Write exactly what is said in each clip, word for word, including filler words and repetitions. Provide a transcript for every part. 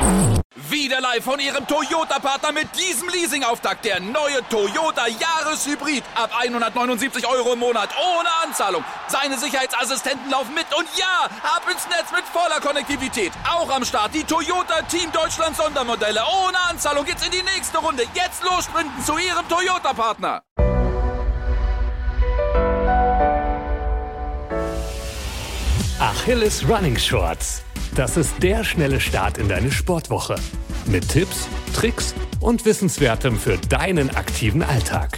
Wieder live von Ihrem Toyota-Partner mit diesem Leasing-Auftakt. Der neue Toyota Jahreshybrid. Ab hundertneunundsiebzig Euro im Monat. Ohne Anzahlung. Seine Sicherheitsassistenten laufen mit. Und ja, ab ins Netz mit voller Konnektivität. Auch am Start die Toyota Team Deutschland Sondermodelle. Ohne Anzahlung geht's in die nächste Runde. Jetzt los sprinten zu Ihrem Toyota-Partner. Achilles Running Shorts. Das ist der schnelle Start in deine Sportwoche. Mit Tipps, Tricks und Wissenswertem für deinen aktiven Alltag.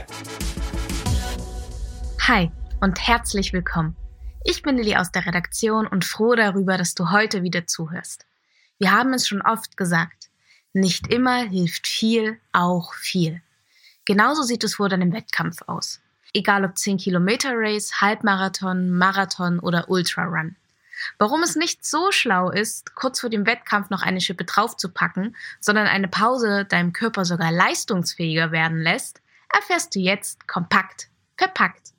Hi und herzlich willkommen. Ich bin Lilly aus der Redaktion und froh darüber, dass du heute wieder zuhörst. Wir haben es schon oft gesagt, nicht immer hilft viel, auch viel. Genauso sieht es vor deinem Wettkampf aus. Egal ob zehn Kilometer Race, Halbmarathon, Marathon oder Ultrarun. Warum es nicht so schlau ist, kurz vor dem Wettkampf noch eine Schippe draufzupacken, sondern eine Pause deinem Körper sogar leistungsfähiger werden lässt, erfährst du jetzt kompakt verpackt.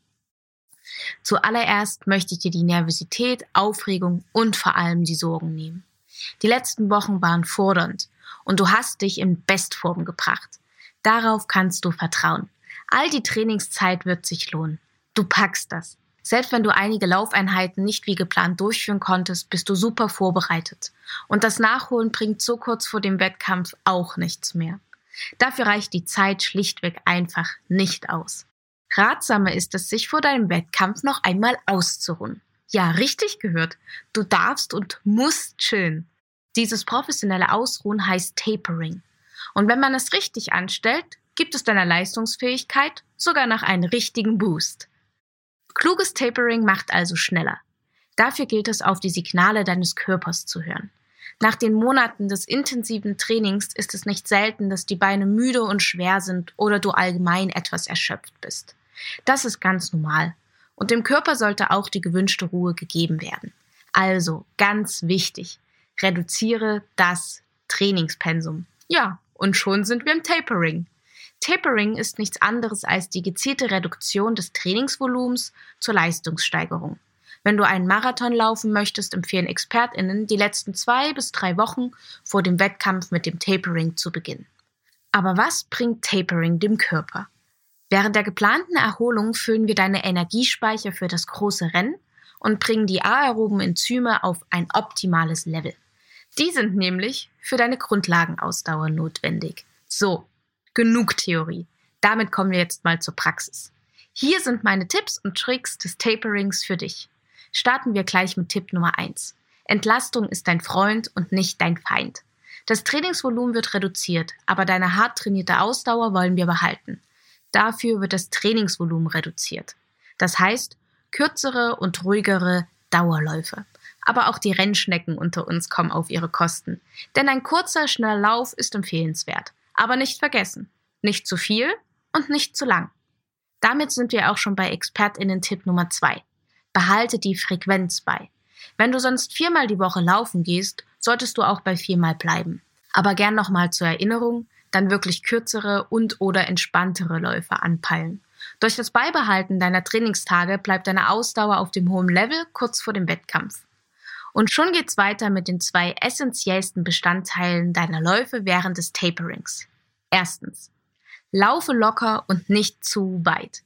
Zuallererst möchte ich dir die Nervosität, Aufregung und vor allem die Sorgen nehmen. Die letzten Wochen waren fordernd und du hast dich in Bestform gebracht. Darauf kannst du vertrauen. All die Trainingszeit wird sich lohnen. Du packst das. Selbst wenn du einige Laufeinheiten nicht wie geplant durchführen konntest, bist du super vorbereitet. Und das Nachholen bringt so kurz vor dem Wettkampf auch nichts mehr. Dafür reicht die Zeit schlichtweg einfach nicht aus. Ratsamer ist es, sich vor deinem Wettkampf noch einmal auszuruhen. Ja, richtig gehört. Du darfst und musst chillen. Dieses professionelle Ausruhen heißt Tapering. Und wenn man es richtig anstellt, gibt es deiner Leistungsfähigkeit sogar noch einen richtigen Boost. Kluges Tapering macht also schneller. Dafür gilt es, auf die Signale deines Körpers zu hören. Nach den Monaten des intensiven Trainings ist es nicht selten, dass die Beine müde und schwer sind oder du allgemein etwas erschöpft bist. Das ist ganz normal. Und dem Körper sollte auch die gewünschte Ruhe gegeben werden. Also, ganz wichtig, reduziere das Trainingspensum. Ja, und schon sind wir im Tapering. Tapering ist nichts anderes als die gezielte Reduktion des Trainingsvolumens zur Leistungssteigerung. Wenn du einen Marathon laufen möchtest, empfehlen ExpertInnen, die letzten zwei bis drei Wochen vor dem Wettkampf mit dem Tapering zu beginnen. Aber was bringt Tapering dem Körper? Während der geplanten Erholung füllen wir deine Energiespeicher für das große Rennen und bringen die aeroben Enzyme auf ein optimales Level. Die sind nämlich für deine Grundlagenausdauer notwendig. So. Genug Theorie. Damit kommen wir jetzt mal zur Praxis. Hier sind meine Tipps und Tricks des Taperings für dich. Starten wir gleich mit Tipp Nummer eins. Entlastung ist dein Freund und nicht dein Feind. Das Trainingsvolumen wird reduziert, aber deine hart trainierte Ausdauer wollen wir behalten. Dafür wird das Trainingsvolumen reduziert. Das heißt, kürzere und ruhigere Dauerläufe. Aber auch die Rennschnecken unter uns kommen auf ihre Kosten. Denn ein kurzer, schneller Lauf ist empfehlenswert. Aber nicht vergessen, nicht zu viel und nicht zu lang. Damit sind wir auch schon bei ExpertInnen-Tipp Nummer zwei. Behalte die Frequenz bei. Wenn du sonst viermal die Woche laufen gehst, solltest du auch bei viermal bleiben. Aber gern nochmal zur Erinnerung, dann wirklich kürzere und oder entspanntere Läufe anpeilen. Durch das Beibehalten deiner Trainingstage bleibt deine Ausdauer auf dem hohen Level kurz vor dem Wettkampf. Und schon geht's weiter mit den zwei essentiellsten Bestandteilen deiner Läufe während des Taperings. Erstens, laufe locker und nicht zu weit.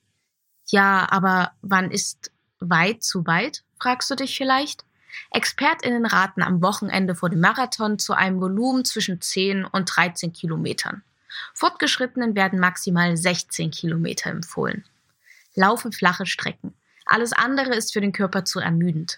Ja, aber wann ist weit zu weit, fragst du dich vielleicht? ExpertInnen raten am Wochenende vor dem Marathon zu einem Volumen zwischen zehn und dreizehn Kilometern. Fortgeschrittenen werden maximal sechzehn Kilometer empfohlen. Laufe flache Strecken. Alles andere ist für den Körper zu ermüdend.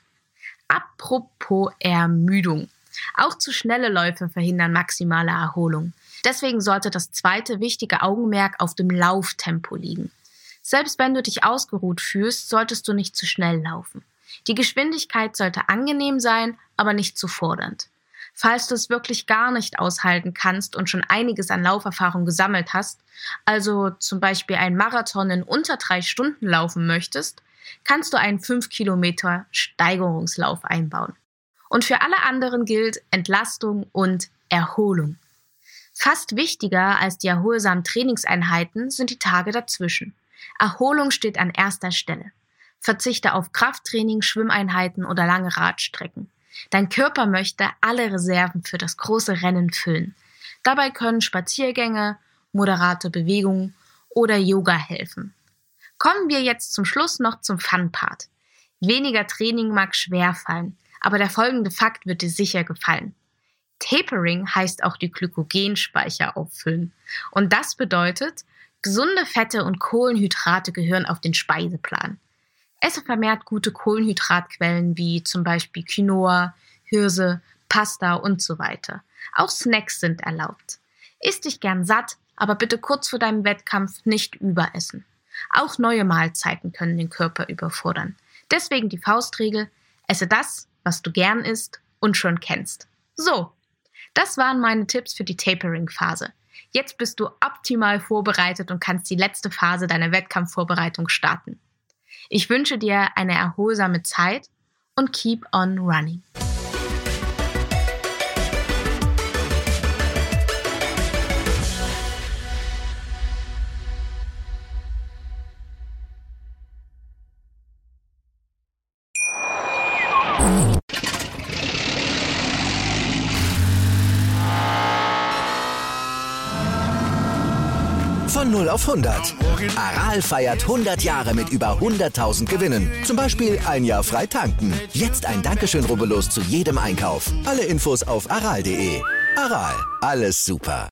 Apropos Ermüdung. Auch zu schnelle Läufe verhindern maximale Erholung. Deswegen sollte das zweite wichtige Augenmerk auf dem Lauftempo liegen. Selbst wenn du dich ausgeruht fühlst, solltest du nicht zu schnell laufen. Die Geschwindigkeit sollte angenehm sein, aber nicht zu fordernd. Falls du es wirklich gar nicht aushalten kannst und schon einiges an Lauferfahrung gesammelt hast, also zum Beispiel einen Marathon in unter drei Stunden laufen möchtest, kannst du einen fünf Kilometer Steigerungslauf einbauen. Und für alle anderen gilt Entlastung und Erholung. Fast wichtiger als die erholsamen Trainingseinheiten sind die Tage dazwischen. Erholung steht an erster Stelle. Verzichte auf Krafttraining, Schwimmeinheiten oder lange Radstrecken. Dein Körper möchte alle Reserven für das große Rennen füllen. Dabei können Spaziergänge, moderate Bewegungen oder Yoga helfen. Kommen wir jetzt zum Schluss noch zum Fun-Part. Weniger Training mag schwerfallen, aber der folgende Fakt wird dir sicher gefallen. Tapering heißt auch die Glykogenspeicher auffüllen. Und das bedeutet, gesunde Fette und Kohlenhydrate gehören auf den Speiseplan. Esse vermehrt gute Kohlenhydratquellen wie zum Beispiel Quinoa, Hirse, Pasta und so weiter. Auch Snacks sind erlaubt. Iss dich gern satt, aber bitte kurz vor deinem Wettkampf nicht überessen. Auch neue Mahlzeiten können den Körper überfordern. Deswegen die Faustregel: esse das, was du gern isst und schon kennst. So, das waren meine Tipps für die Tapering-Phase. Jetzt bist du optimal vorbereitet und kannst die letzte Phase deiner Wettkampfvorbereitung starten. Ich wünsche dir eine erholsame Zeit und keep on running. Von null auf hundert. Aral feiert hundert Jahre mit über hunderttausend Gewinnen. Zum Beispiel ein Jahr frei tanken. Jetzt ein Dankeschön, rubbellos zu jedem Einkauf. Alle Infos auf aral punkt de. Aral, alles super.